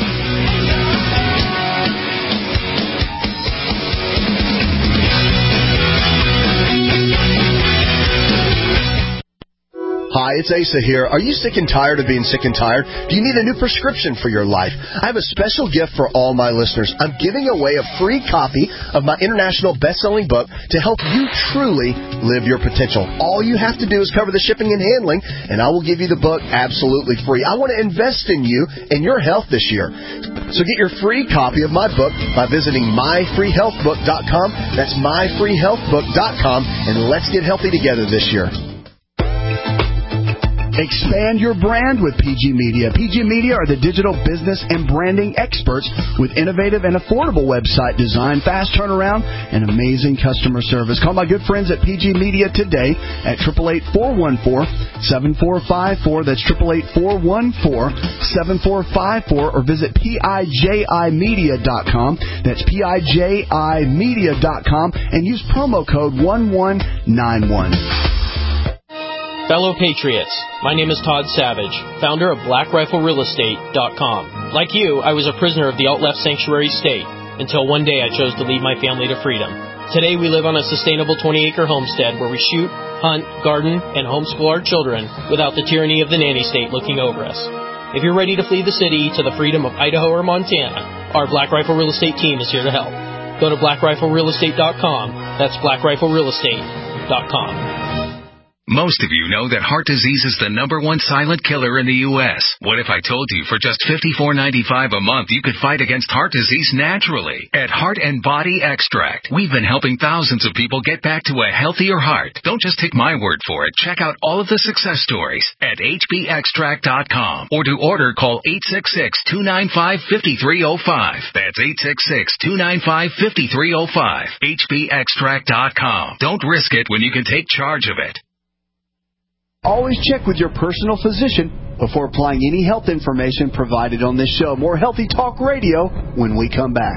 Hi, it's Asa here. Are you sick and tired of being sick and tired? Do you need a new prescription for your life? I have a special gift for all my listeners. I'm giving away a free copy of my international best-selling book to help you truly live your potential. All you have to do is cover the shipping and handling, and I will give you the book absolutely free. I want to invest in you and your health this year. So get your free copy of my book by visiting my free health book dot com. That's my free health book dot com, and let's get healthy together this year. Expand your brand with P G Media. P G Media are the digital business and branding experts with innovative and affordable website design, fast turnaround, and amazing customer service. Call my good friends at P G Media today at eight eight eight, four one four, seven four five four. That's eight eight eight, four one four, seven four five four, or visit P I J I media dot com. That's P I J I media dot com and use promo code one one nine one. Fellow Patriots, my name is Todd Savage, founder of Black Rifle Real Estate dot com. Like you, I was a prisoner of the alt-left sanctuary state until one day I chose to lead my family to freedom. Today we live on a sustainable twenty-acre homestead where we shoot, hunt, garden, and homeschool our children without the tyranny of the nanny state looking over us. If you're ready to flee the city to the freedom of Idaho or Montana, our Black Rifle Real Estate team is here to help. Go to Black Rifle Real Estate dot com. That's Black Rifle Real Estate dot com. Most of you know that heart disease is the number one silent killer in the U S What if I told you for just fifty-four ninety-five a month you could fight against heart disease naturally? At Heart and Body Extract, we've been helping thousands of people get back to a healthier heart. Don't just take my word for it. Check out all of the success stories at H B extract dot com. Or to order, call eight six six, two nine five, five three zero five. That's eight six six, two nine five, five three zero five. H B extract dot com. Don't risk it when you can take charge of it. Always check with your personal physician before applying any health information provided on this show. More Healthy Talk Radio when we come back.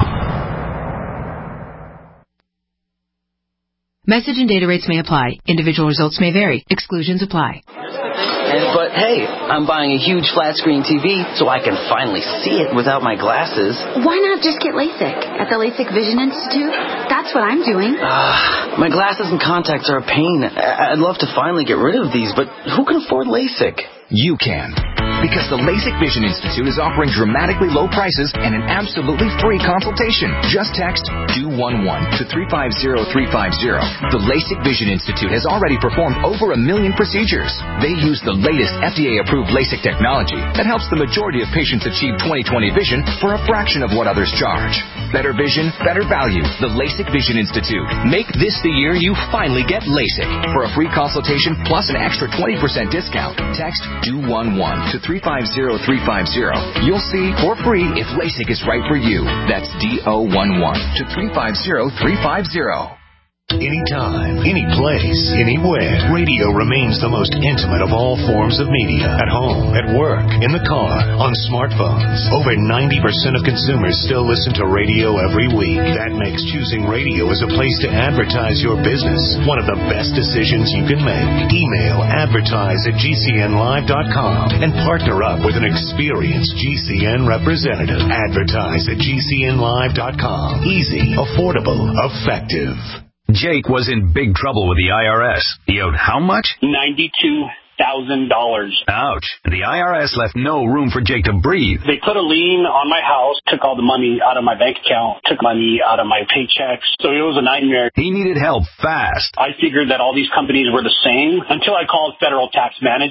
Message and data rates may apply. Individual results may vary. Exclusions apply. And, but hey, I'm buying a huge flat screen T V so I can finally see it without my glasses. Why not just get LASIK at the LASIK Vision Institute? That's what I'm doing. Uh, my glasses and contacts are a pain. I'd love to finally get rid of these, but who can afford LASIK? You can. Because the LASIK Vision Institute is offering dramatically low prices and an absolutely free consultation. Just text D O one one to three five zero three five zero. The LASIK Vision Institute has already performed over a million procedures. They use the latest F D A-approved LASIK technology that helps the majority of patients achieve twenty twenty vision for a fraction of what others charge. Better vision, better value. The LASIK Vision Institute. Make this the year you finally get LASIK. For a free consultation plus an extra twenty percent discount, text D O one one to three five zero three five zero. You'll see for free if LASIK is right for you. That's D O one one to three five zero three five zero. Anytime, any place, anywhere, radio remains the most intimate of all forms of media. At home, at work, in the car, on smartphones. Over ninety percent of consumers still listen to radio every week. That makes choosing radio as a place to advertise your business one of the best decisions you can make. Email advertise at G C N live dot com and partner up with an experienced G C N representative. Advertise at G C N live dot com. Easy, affordable, effective. Jake was in big trouble with the I R S. He owed how much? ninety-two thousand dollars. Ouch. The I R S left no room for Jake to breathe. They put a lien on my house, took all the money out of my bank account, took money out of my paychecks. So it was a nightmare. He needed help fast. I figured that all these companies were the same until I called Federal Tax Management.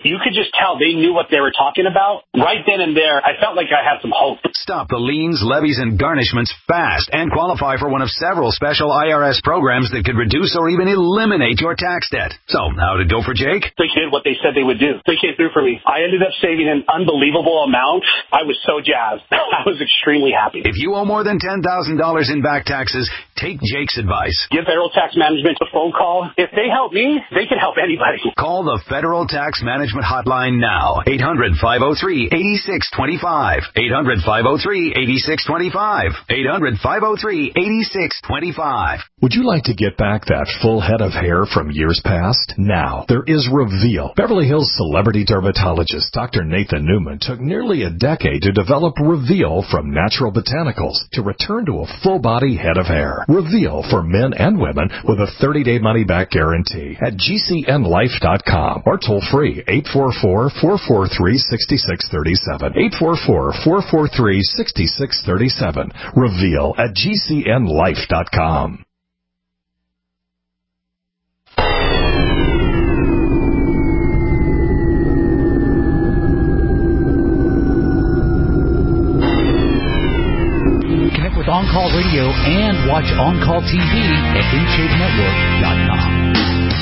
you could just tell they knew what they were talking about. Right then and there, I felt like I had some hope. Stop the liens, levies, and garnishments fast and qualify for one of several special I R S programs that could reduce or even eliminate your tax debt. So, how did it go for Jake? They did what they said they would do. They came through for me. I ended up saving an unbelievable amount. I was so jazzed. I was extremely happy. If you owe more than ten thousand dollars in back taxes, take Jake's advice. Give Federal Tax Management a phone call. If they help me, they can help anybody. Call the Federal Tax Management Hotline now. eight hundred, five oh three, eight six two five. eight hundred, five oh three, eight six two five. eight hundred, five oh three, eight six two five. Would you like to get back that full head of hair from years past? Now, there is Reveal. Beverly Hills celebrity dermatologist Doctor Nathan Newman took nearly a decade to develop Reveal from natural botanicals to return to a full-body head of hair. Reveal for men and women with a thirty-day money-back guarantee at G C N life dot com or toll free eight four four, four four three, six six three seven. eight four four, four four three, six six three seven. Reveal at G C N life dot com. Connect with On Call Radio and watch On Call T V at in shape network dot com.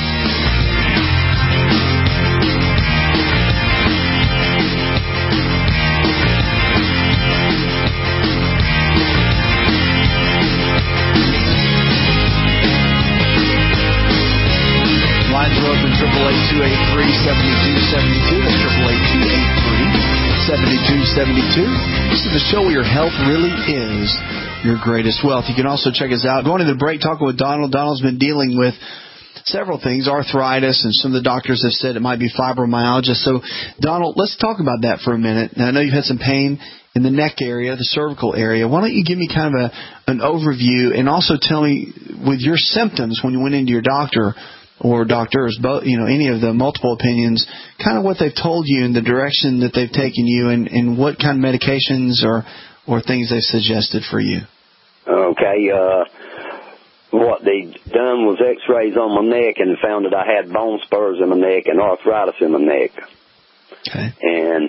Lines are open, triple eight two eight three seven two seven two. That's triple eight two eight three seven two seven two. This is the show where your health really is your greatest wealth. You can also check us out. Going to the break, talking with Donald. Donald's been dealing with several things, arthritis, and some of the doctors have said it might be fibromyalgia. So, Donald, let's talk about that for a minute. Now, I know you've had some pain in the neck area, the cervical area. Why don't you give me kind of a an overview and also tell me with your symptoms when you went into your doctor or doctors, both, you know, any of the multiple opinions, kind of what they've told you and the direction that they've taken you and, and what kind of medications or, or things they've suggested for you. Okay, uh, what they done was x-rays on my neck and found that I had bone spurs in my neck and arthritis in my neck. Okay. And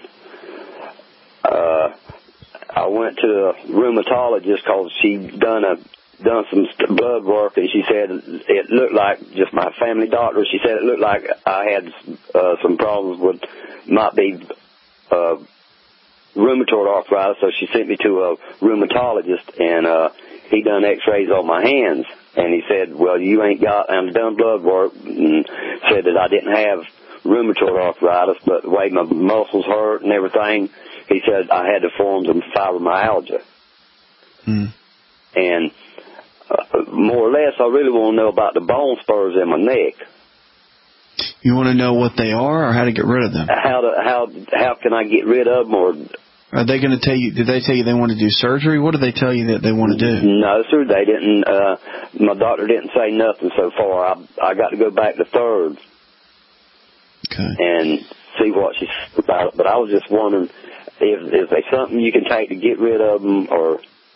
uh, I went to a rheumatologist because she done a done some blood work, and she said it looked like, just my family doctor, she said it looked like I had uh, some problems with, might be uh, rheumatoid arthritis, so she sent me to a rheumatologist, and uh, he done x-rays on my hands, and he said, well, you ain't got, and done blood work, and said that I didn't have rheumatoid arthritis, but the way my muscles hurt and everything, he said I had the forms of fibromyalgia. Mm. And Uh, more or less, I really want to know about the bone spurs in my neck. You want to know what they are or how to get rid of them? How to, how how can I get rid of them? Or are they going to tell you? Did they tell you they want to do surgery? What do they tell you that they want to do? No, sir, they didn't. Uh, my doctor didn't say nothing so far. I I got to go back to third. Okay. And see what she said about it. But I was just wondering if is there something you can take to get rid of them, or.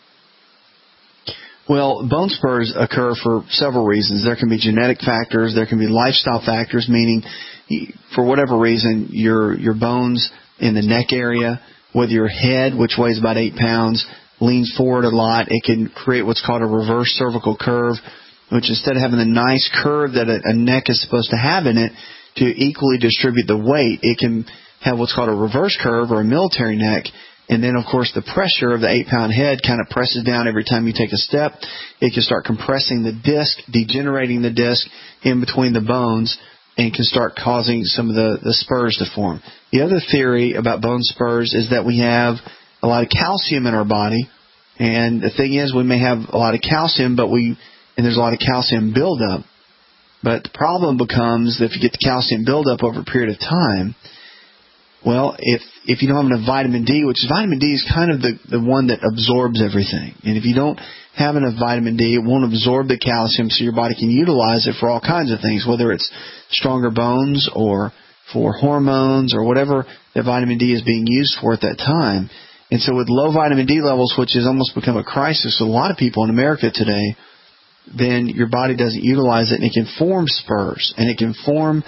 Well, bone spurs occur for several reasons. There can be genetic factors. There can be lifestyle factors, meaning for whatever reason, your your bones in the neck area, whether your head, which weighs about eight pounds, leans forward a lot, it can create what's called a reverse cervical curve, which instead of having the nice curve that a, a neck is supposed to have in it to equally distribute the weight, it can have what's called a reverse curve or a military neck. And then, of course, the pressure of the eight-pound head kind of presses down every time you take a step. It can start compressing the disc, degenerating the disc in between the bones, and can start causing some of the, the spurs to form. The other theory about bone spurs is that we have a lot of calcium in our body. And the thing is, we may have a lot of calcium, but we and there's a lot of calcium buildup. But the problem becomes that if you get the calcium buildup over a period of time, well, if if you don't have enough vitamin D, which is vitamin D is kind of the, the one that absorbs everything. And if you don't have enough vitamin D, it won't absorb the calcium so your body can utilize it for all kinds of things, whether it's stronger bones or for hormones or whatever that vitamin D is being used for at that time. And so with low vitamin D levels, which has almost become a crisis for a lot of people in America today, then your body doesn't utilize it, and it can form spurs, and it can form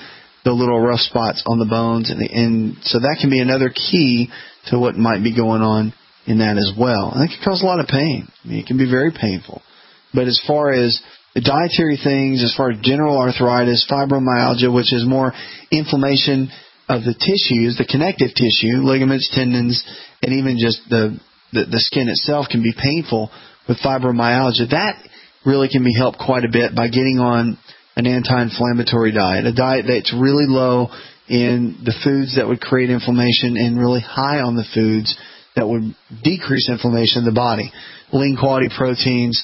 the little rough spots on the bones, and, and so that can be another key to what might be going on in that as well. And that can cause a lot of pain. I mean, it can be very painful. But as far as the dietary things, as far as general arthritis, fibromyalgia, which is more inflammation of the tissues, the connective tissue, ligaments, tendons, and even just the, the, the skin itself can be painful with fibromyalgia. That really can be helped quite a bit by getting on an anti-inflammatory diet, a diet that's really low in the foods that would create inflammation and really high on the foods that would decrease inflammation in the body. Lean quality proteins,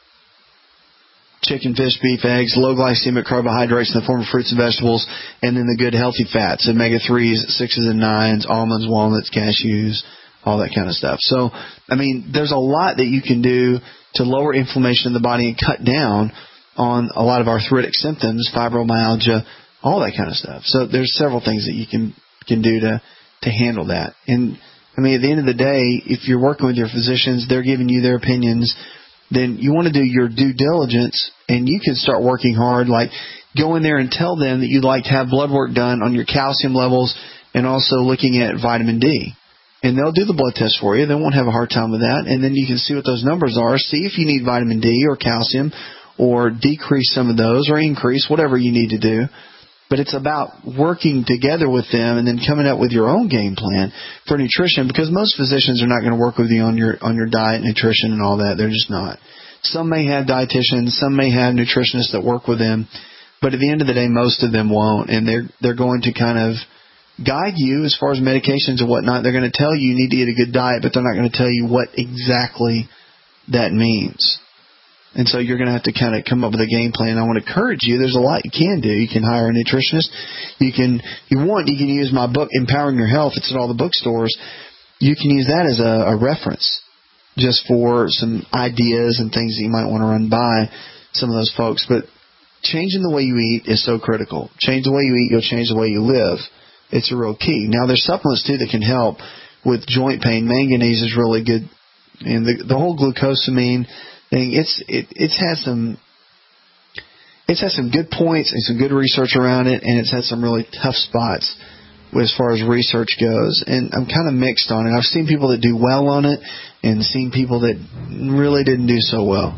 chicken, fish, beef, eggs, low glycemic carbohydrates in the form of fruits and vegetables, and then the good healthy fats, omega threes, sixes and nines, almonds, walnuts, cashews, all that kind of stuff. So, I mean, there's a lot that you can do to lower inflammation in the body and cut down on a lot of arthritic symptoms, fibromyalgia, all that kind of stuff. So there's several things that you can can do to, to handle that. And, I mean, at the end of the day, if you're working with your physicians, they're giving you their opinions, then you want to do your due diligence, and you can start working hard, like go in there and tell them that you'd like to have blood work done on your calcium levels and also looking at vitamin D. And they'll do the blood test for you. They won't have a hard time with that. And then you can see what those numbers are, see if you need vitamin D or calcium, or decrease some of those or increase, whatever you need to do. But it's about working together with them and then coming up with your own game plan for nutrition, because most physicians are not going to work with you on your on your diet, nutrition, and all that. They're just not. Some may have dietitians, some may have nutritionists that work with them, but at the end of the day, most of them won't. And they're they're going to kind of guide you as far as medications and whatnot. They're going to tell you you need to eat a good diet, but they're not going to tell you what exactly that means. And so you're going to have to kind of come up with a game plan. I want to encourage you. There's a lot you can do. You can hire a nutritionist. You can, you want, you can use my book, Empowering Your Health. It's at all the bookstores. You can use that as a, a reference just for some ideas and things that you might want to run by some of those folks. But changing the way you eat is so critical. Change the way you eat, you'll change the way you live. It's a real key. Now, there's supplements, too, that can help with joint pain. Manganese is really good. And the, the whole glucosamine thing, it's it it's had some it's had some good points and some good research around it, and it's had some really tough spots as far as research goes. And I'm kind of mixed on it. I've seen people that do well on it and seen people that really didn't do so well.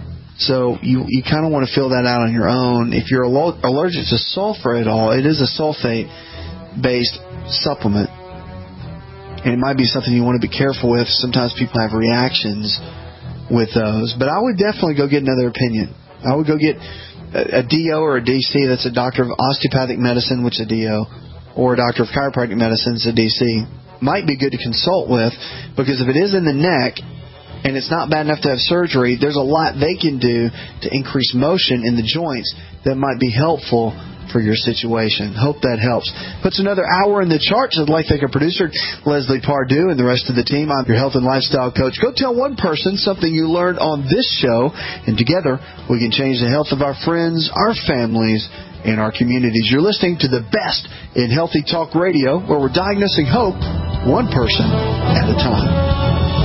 So you you kind of want to fill that out on your own. If you're allergic to sulfur at all, it is a sulfate-based supplement. And it might be something you want to be careful with. Sometimes people have reactions with those. But I would definitely go get another opinion. I would go get a, a D O or a D C. That's a doctor of osteopathic medicine, which is a D O, or a doctor of chiropractic medicine, is a D C. Might be good to consult with, because if it is in the neck and it's not bad enough to have surgery, there's a lot they can do to increase motion in the joints that might be helpful for your situation. Hope that helps. Puts another hour in the charts. I'd like to thank our producer, Leslie Pardue, and the rest of the team. I'm your health and lifestyle coach. Go tell one person something you learned on this show, and together we can change the health of our friends, our families, and our communities. You're listening to the best in Healthy Talk Radio, where we're diagnosing hope one person at a time.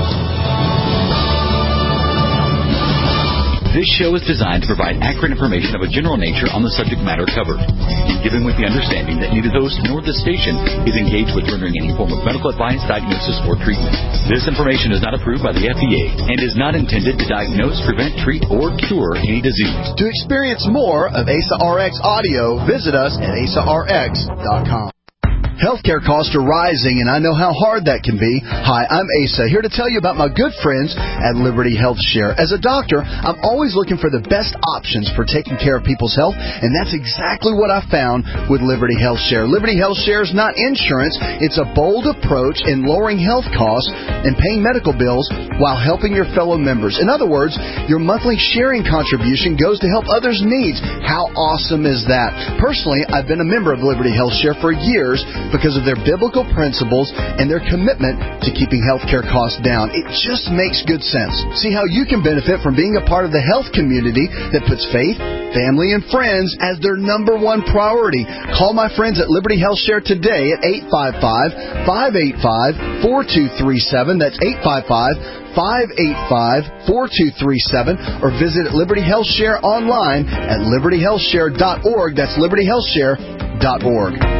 This show is designed to provide accurate information of a general nature on the subject matter covered, given with the understanding that neither the host nor the station is engaged with rendering any form of medical advice, diagnosis, or treatment. This information is not approved by the F D A and is not intended to diagnose, prevent, treat, or cure any disease. To experience more of A S A R X audio, visit us at A S A R X dot com. Healthcare costs are rising, and I know how hard that can be. Hi, I'm Asa, here to tell you about my good friends at Liberty Health Share. As a doctor, I'm always looking for the best options for taking care of people's health, and that's exactly what I found with Liberty Health Share. Liberty Health Share is not insurance. It's a bold approach in lowering health costs and paying medical bills while helping your fellow members. In other words, your monthly sharing contribution goes to help others' needs. How awesome is that? Personally, I've been a member of Liberty Health Share for years, because of their biblical principles and their commitment to keeping healthcare costs down. It just makes good sense. See how you can benefit from being a part of the health community that puts faith, family, and friends as their number one priority. Call my friends at Liberty Health Share today at eight five five, five eight five, four two three seven. That's eight five five, five eight five, four two three seven. Or visit Liberty Health Share online at liberty health share dot org. That's liberty health share dot org.